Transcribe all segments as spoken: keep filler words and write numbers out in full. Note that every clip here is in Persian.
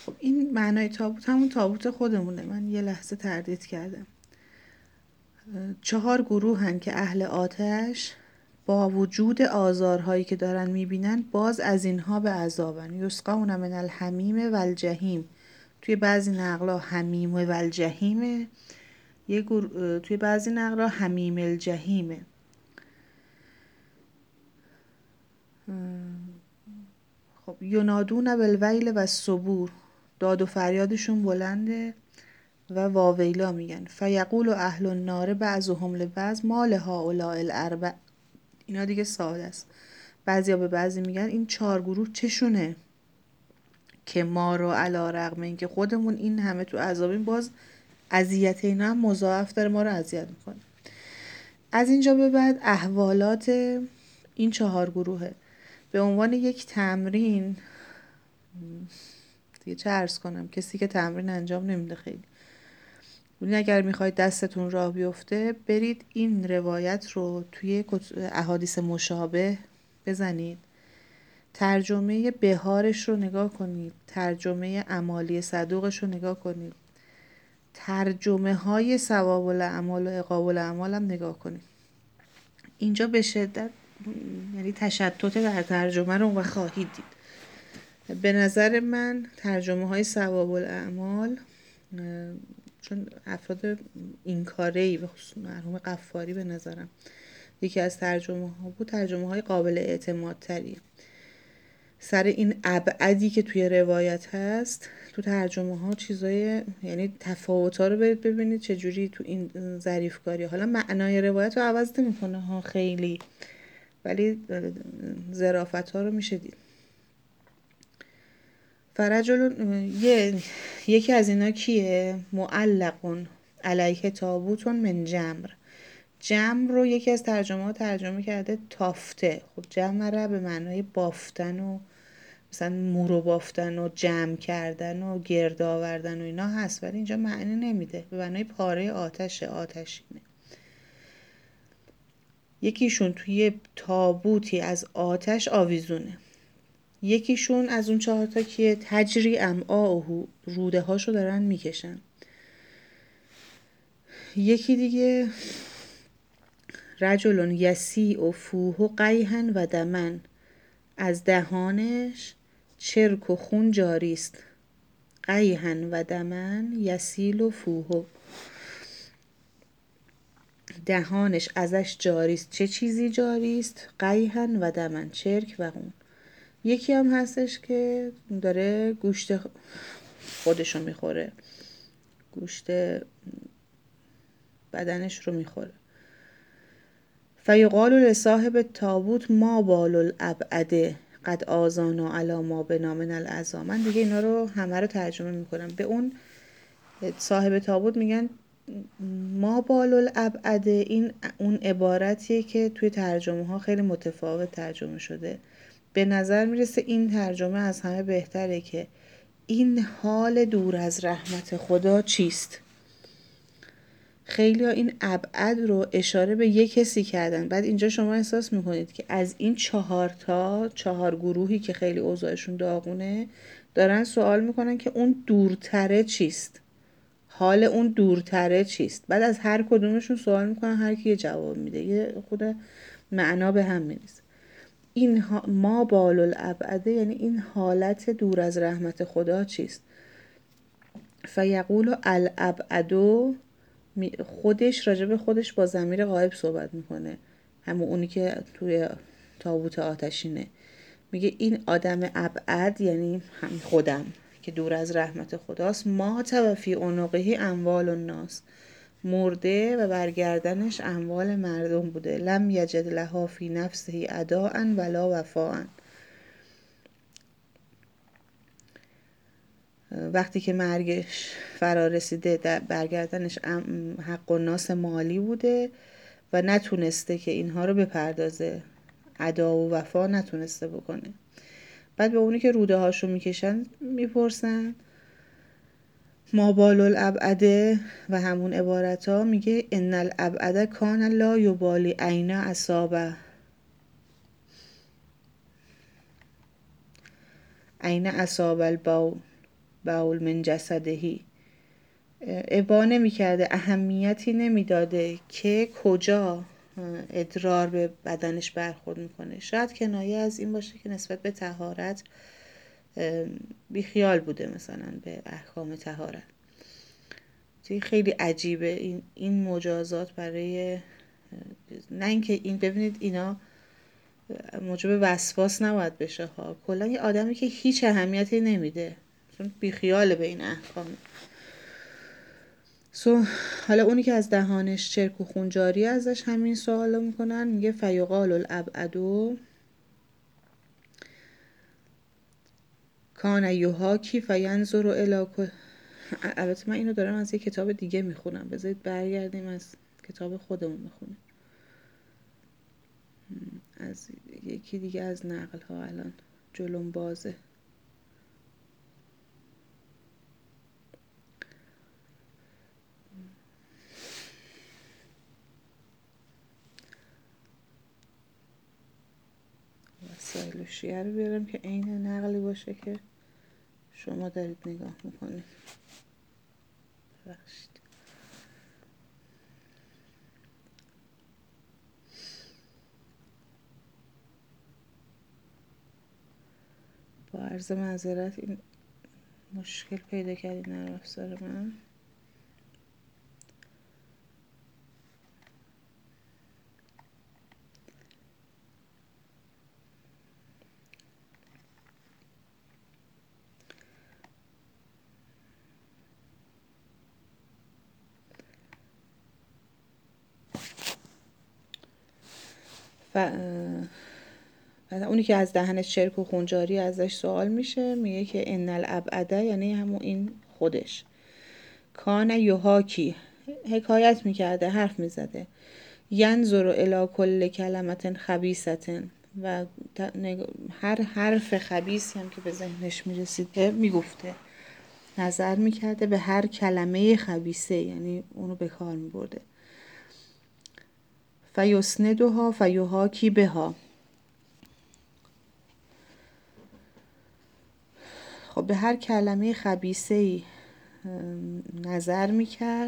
خب این معنای تابوت همون تابوت خودمونه. من یه لحظه تردید کردم. چهار گروهن که اهل آتش با وجود آزارهایی که دارن میبینن باز از اینها به عذابن. یسقون من الحمیم و الجحیم. توی بعضی نقلا حمیم و الجحیمه، یه گروه توی بعضی نقلا حمیم الجحیمه. خب ینادون بالویل و الصبور، داد و فریادشون بلنده و واویلا میگن. فیقول اهل النار بعضهم لبعض ما لهؤلاء الاربع. اینا دیگه ساده است. بعضیا به بعضی میگن این چهار گروه چشونه که ما رو علی رغم این که خودمون این همه تو عذابیم باز اذیت اینا هم مضاعف داره ما رو اذیت میکنه. از اینجا به بعد احوالات این چهار گروهه. به عنوان یک تمرین دیگه چه عرض کنم، کسی که تمرین انجام نمیده خیلی، ببین اگر میخواید دستتون راه بیفته برید این روایت رو توی احادیث مشابه بزنید، ترجمه بهارش رو نگاه کنید، ترجمه امالی صدوقش رو نگاه کنید، ترجمه های ثواب الاعمال و عقاب الاعمال هم نگاه کنید. اینجا به شدت یعنی تشتت در ترجمه رو خواهید دید. به نظر من ترجمه های ثواب الاعمال، چون افراد این کاره‌ای به خصوص مرحوم غفاری به نظرم یکی از ترجمه ها بود، ترجمه های قابل اعتماد تریه. سر این ابعدی که توی روایت هست تو ترجمه ها چیزای یعنی تفاوت ها رو برید ببینید چجوری تو این ظریف کاری. حالا معنای روایت رو عوض نمی‌کنه ها خیلی، ولی ظرافت ها رو میشه دید. فرجل یه یکی از اینا کیه؟ معلقون علیه تابوت من جمر. جمر رو یکی از ترجمه ها ترجمه کرده تافته. خب جمر رو به معنای بافتن و مثلا مورو بافتن و جمع کردن و گرد آوردن و اینا هست، ولی اینجا معنی نمیده. به معنای پاره آتش، آتشینه. یکیشون توی تابوتی از آتش آویزونه. یکیشون از اون چهارتا که تجری امعاءه، روده هاشو دارن میکشن. یکی دیگه رجل یسیع فوه قیحا و دمن، از دهانش چرک و خون جاری است. قیحا و دمن یسیل و فوه، دهانش ازش جاری است. چه چیزی جاری است؟ قیحا و دمن، چرک و خون. یکی هم هستش که داره گوشت خودشو میخوره، گوشت بدنش رو میخوره. فیقال لصاحب التابوت ما بال الابعده قد آذانا علی ما بنا من العذا. من دیگه اینا رو همه رو ترجمه میکنم. به اون صاحب تابوت میگن ما بال الابعده. این اون عبارتیه که توی ترجمه ها خیلی متفاوت ترجمه شده. به نظر میرسه این ترجمه از همه بهتره که این حال دور از رحمت خدا چیست. خیلی ها این ابعد رو اشاره به یک کسی کردن. بعد اینجا شما احساس میکنید که از این چهار تا چهار گروهی که خیلی اوضاعشون داغونه دارن سوال میکنن که اون دورتره چیست، حال اون دورتره چیست. بعد از هر کدومشون سوال میکنن، هر کی یه جواب میده، یه خود معنا به هم میریزه. این ما بال الابعده یعنی این حالت دور از رحمت خدا چیست. فیقول الابعدو، خودش راجب خودش با ضمیر غایب صحبت میکنه، همون اونی که توی تابوت آتشینه. میگه این آدم ابعد یعنی هم خودم که دور از رحمت خداست. ما توفی عنقه اموال الناس، مرده و برگردنش اموال مردم بوده. لم یجد لها فی نفسه اداء ولا وفاء. وقتی که مرگش فرا رسیده برگردنش حق و ناس مالی بوده و نتونسته که اینها رو بپردازه، ادا و وفا نتونسته بکنه. بعد به اونی که روده هاشو میکشن میپرسن ما بال الابعده و همون عبارت ها میگه ان الابعده کان لا یبالی عین اصابه، عین اصاب البول. بول من جسدهی، ابا نمی کرده، اهمیتی نمی داده که کجا ادرار به بدنش برخورد میکنه. شاید کنایه از این باشه که نسبت به طهارت بیخیال بوده، مثلا به احکام طهارت. خیلی عجیبه این این مجازات برای، نه اینکه این ببینید اینا موجب وسواس نباید بشه ها، کلا یه آدمی که هیچ اهمیتی نمیده، چون بیخیاله به این احکام. سو حالا اونی که از دهانش چرک و خون جاری ازش همین سوالو میکنن، میگه فیقال الابعدو کان یحاکی فینظر الی کل. البته من اینو دارم از یه کتاب دیگه میخونم، بذارید برگردیم از کتاب خودمون میخونیم، از یکی دیگه از نقل ها الان جلوم بازه. وسایل و شیعه رو بیارم که عین نقلی باشه که شما دارید نگاه میکنید. بخشید با عرض معذرت این مشکل پیدا کردی نرم افزار من. و بعد اونی که از دهنش چرک و خونجاری ازش سوال میشه، میگه که ان الابعده، یعنی همون این خودش، کان یحاکی، حکایت میکرده، حرف میزده، ینظر الی کل کلمت خبیثة، و هر حرف خبیثی هم که به ذهنش میرسیده میگفته، نظر میکرده به هر کلمه خبیثه، یعنی اونو به کار میبرده. فیسندها فیحاکی بها، خب به هر کلمه خبیثه‌ای نظر میکرد.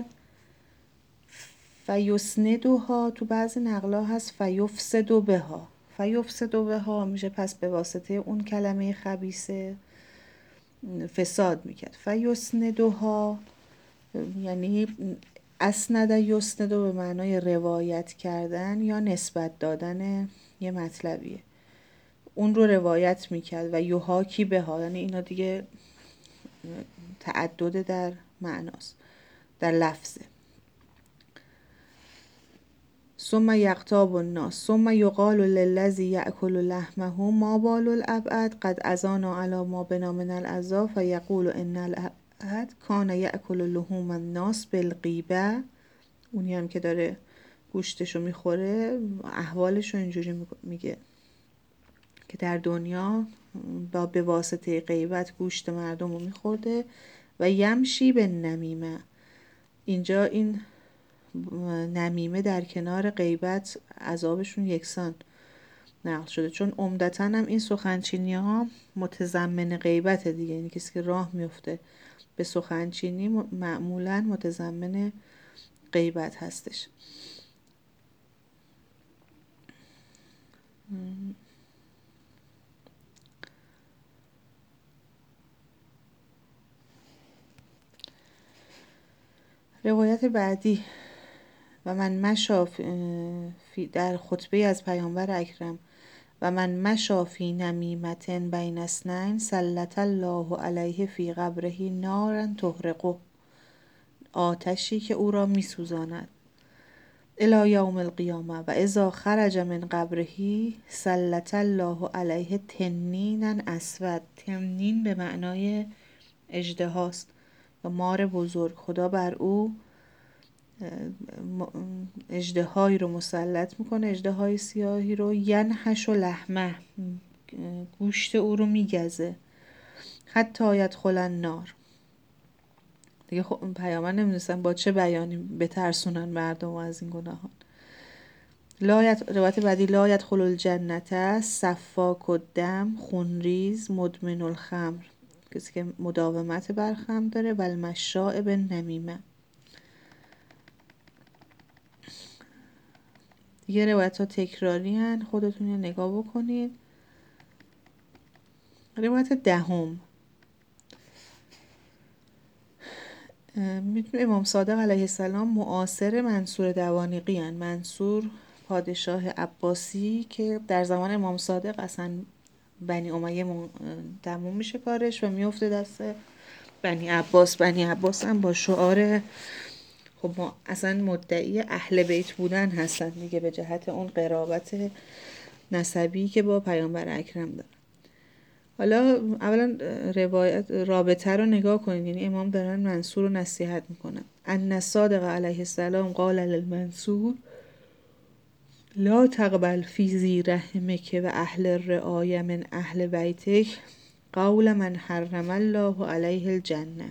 فیسندها تو بعضی نقلا هست فیفسد بها، فیفسد بها میشه پس به واسطه اون کلمه خبیثه فساد میکرد. فیسندها یعنی اسند یسند به معنای روایت کردن یا نسبت دادن یه مطلبیه، اون رو روایت میکرد. و یحاکی بها یعنی اینا دیگه تعدد در معناست، در لفظه. ثم یغتاب الناس ثم یقال للذی یأکل لحمه ما بال الابعد قد اذانا علی ما بنا من العذاب فیقول ان الابعد کان یأکل لحوم الناس بالغیبه. اونی هم که داره گوشتشو میخوره احوالشو اینجوری میگه که در دنیا با به واسطه غیبت گوشت مردم رو میخورده. و یمشی به نمیمه، اینجا این نمیمه در کنار غیبت عذابشون یکسان نقل شده، چون عمدتاً هم این سخنچینی ها متضمن غیبت دیگه، یعنی کسی که راه میفته به سخنچینی معمولاً متضمن غیبت هستش. روایت بعدی، و من مشا در خطبه از پیامبر اکرم، و من مشا فی نمیمة بین اثنین سلط الله علیه فی قبره نارا تحرقه، آتشی که او را میسوزاند الی یوم القیامه. و اذا خرج من قبره سلط الله علیه تنینا اسود، تنین به معنای اژدهاست و مار بزرگ، خدا بر او اژدهایی رو مسلط میکنه، اژدهای سیاهی رو، ینحش و لحمه، گوشت او رو میگزه، حتی یدخل النار. دیگه خب پیامبر نمیدونستن با چه بیانی بترسونن مردم از این گناهان. لایت روایت بعدی، لا یدخل الجنة سفاک الدم خونریز مدمن الخمر، کسی که مداومت بر خم داره. و المشاء بالنمیمه. دیگه روایت ها تکراری هن، خودتون رو نگاه بکنید. روایت دهم، میتونیم امام صادق علیه السلام معاصر منصور دوانیقی هن. منصور پادشاه عباسی که در زمان امام صادق اصلا بنی امیه تموم میشه کارش و میفته دست بنی عباس. بنی عباس هم با شعار، خب ما اصلا مدعی اهل بیت بودن هستن دیگه، به جهت اون قرابت نسبی که با پیامبر اکرم دارن. حالا اولا روایت رابطه رو نگاه کنید، یعنی امام دارن منصور رو نصیحت میکنن. ان الصادق علیه السلام قال للمنصور لا تقبل فی ذی رحمک و اهل الرعایه من اهل بیتک قول من حرم الله علیه الجنه.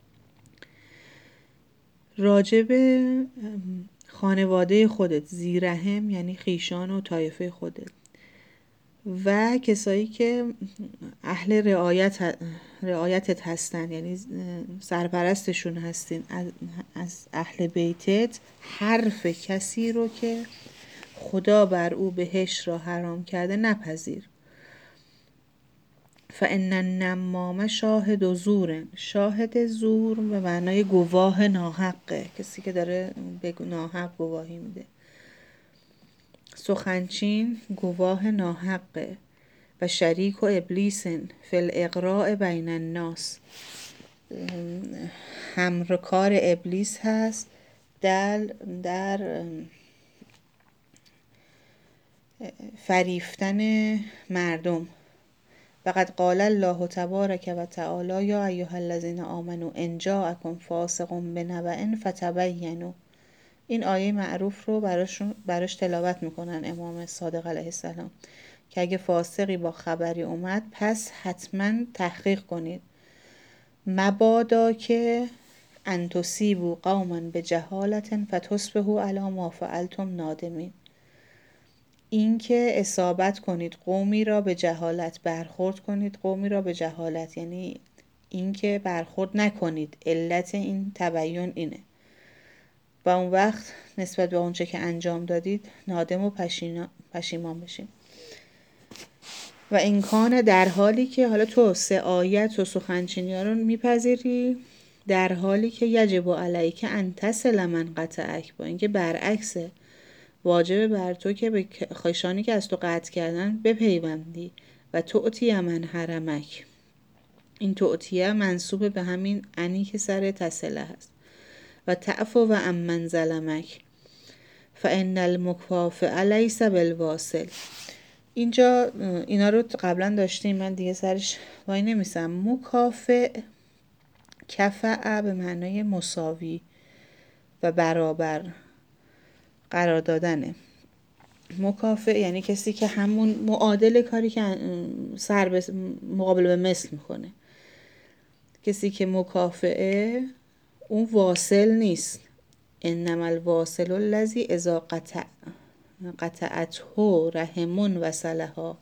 راجب خانواده خودت، ذی رحم یعنی خیشان و طایفه خودت و کسایی که اهل رعایت رعایتت هستن، یعنی سرپرستشون هستین، از اهل بیتت، حرف کسی رو که خدا بر او بهشت را حرام کرده نپذیر. فان النمام شاهد زور. شاهد زور به معنای گواه ناحقه، کسی که داره به ناحق گواهی میده. سخنچین گواه ناحقه. و شریک و ابلیس فی الاغراء بین الناس. همکار ابلیس هست در در فریفتن مردم. وقد قال الله تبارک و تعالی یا ایها الذین آمنوا ان جاءکم فاسق بنبأ فتبینوا. این آیه معروف رو براش براش تلاوت میکنن امام صادق علیه السلام که اگه فاسقی با خبری اومد پس حتما تحقیق کنید، مبادا که ان تصیبوا قوما بجهالة فتصبحوا علی ما فعلتم نادمین. این که اصابت کنید قومی را به جهالت، برخورد کنید قومی را به جهالت، یعنی این که برخورد نکنید. علت این تبیین اینه و اون وقت نسبت به اونچه که انجام دادید نادم و پشیمان بشیم. و این کان در حالی که حالا تو سه آیت و سخنچینی ها رو میپذیری، در حالی که یجب علیک ان تصل من قطعک، با اینکه برعکسه، واجب بر تو که به خیشانی که از تو قطع کردن بپیوندی. و تعطی من حرمک. این تعطیه منصوب به همین انی که سر تصله هست. و تعفو و امن ظلمک فان المکافئ لیس بالواصل. اینجا اینا رو قبلا داشتیم، من دیگه سرش وای نمیسم. مکافئ، کفع به معنای مساوی و برابر قرار دادنه. مکافئ یعنی کسی که همون معادل کاری که سر به مقابل به مثل میکنه. کسی که مکافئه اون واصل نیست. انما الواصل الذی اذا قطع قطعته رحم وصلها.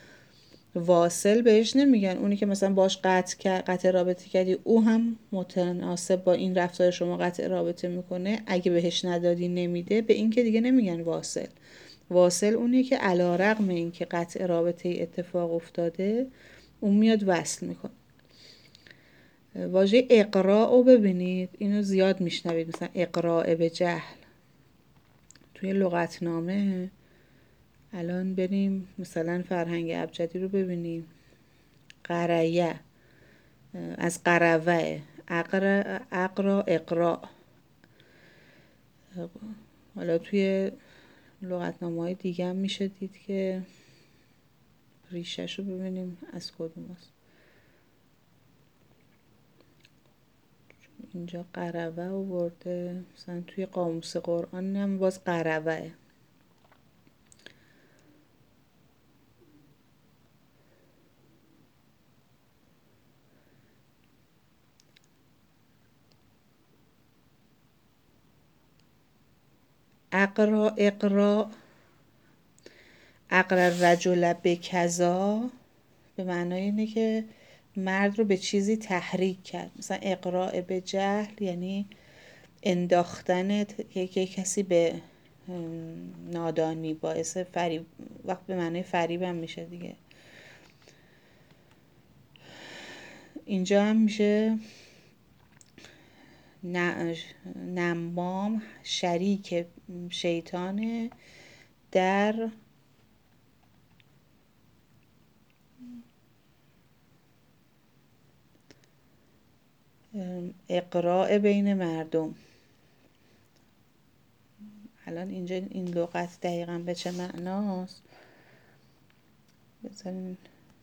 واصل بهش نمیگن اونی که مثلا باش قطع قطع رابطه کردی، او هم متناسب با این رفتار شما قطع رابطه میکنه، اگه بهش ندادی نمیده، به این که دیگه نمیگن واصل. واصل اونی که علی رغم این که قطع رابطه اتفاق افتاده اون میاد وصل میکنه. واژه اقراء رو ببینید، اینو زیاد میشنوید، مثلا اقراء به جهل توی لغتنامه. الان بریم مثلا فرهنگ ابجدی رو ببینیم. قریه از قروه، اقرا اقرا اقراء. حالا توی لغتنامه‌های دیگه هم میشه دید که ریشه‌شو ببینیم از کدوم است. اینجا قروه آورده، مثلا توی قاموس قرآن هم باز قروه. اقرا اقرا اقرا رجل بکذا به معنای اینه که مرد رو به چیزی تحریک کرد. مثلا اقراء به جهل یعنی انداختن یک کسی به نادانی، باعث فریب، وقت به معنی فریب هم میشه دیگه. اینجا هم میشه نمام شریک شیطانه در اقراء بین مردم. الان اینجا این لغت دقیقا به چه معناست؟ بذارین